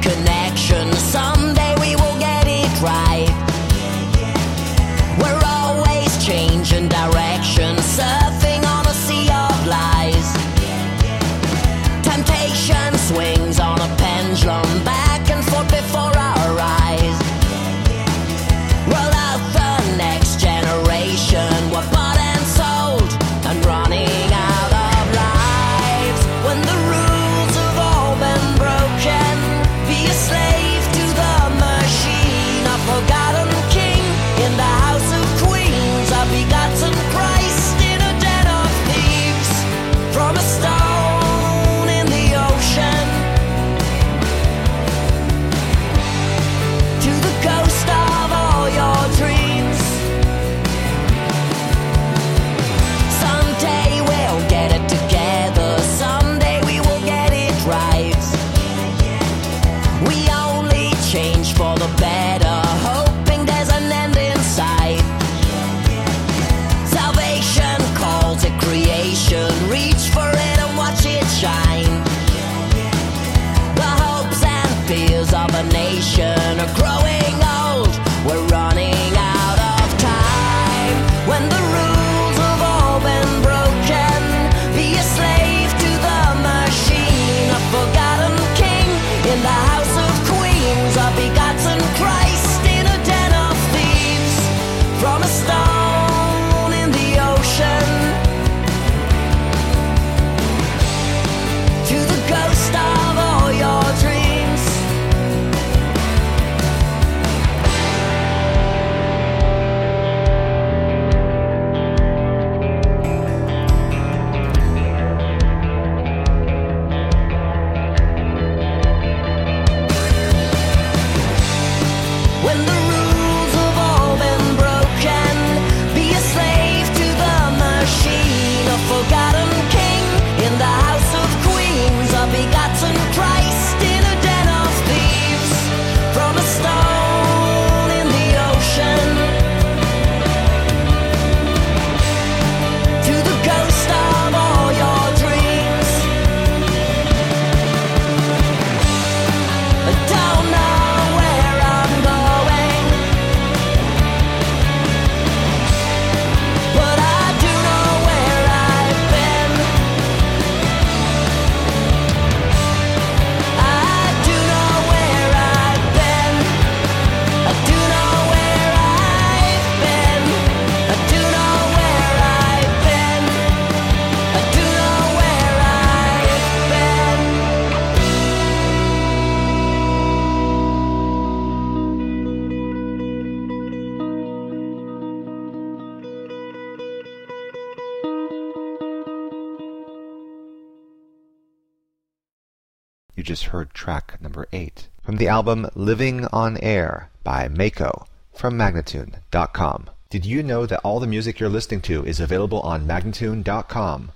connection. Someday we will get it right. We're always changing direction, surfing on a sea of lies. Temptation swings on a pendulum, back and forth before our eyes. Roll out the next generation, we're bought and sold and running out of lives. When the rules have all been broken, be a slave to the machine. A forgotten king in the house of queens, a begotten Christ in a den of thieves. From a stone in the ocean to the ghost of all your dreams. Someday we'll get it together, someday we will get it right. We only change for the better, hoping there's an end in sight. Salvation calls it creation, reach for it and watch it shine. The hopes and fears of a nation are growing old, we're running out of time. When the rules have all been broken, be a slave to the machine. A forgotten king in the house of queens, a begotten Christ in a den of thieves. From a stone in the ocean to the ghost of all your dreams. When the rules have all been broken, be a slave to the machine. A forgotten king in the house of queens, a begotten Christ in a den of thieves. From a stone in the ocean to the ghost of all your dreams. I don't know where I'm going, but I do know where I've been. I do know where I've been. I do know where I've been. I do know where I've been. I do know where I've been. You just heard track number 8 from the album Living on Air by Mako from Magnatune.com. Did you know that all the music you're listening to is available on Magnatune.com?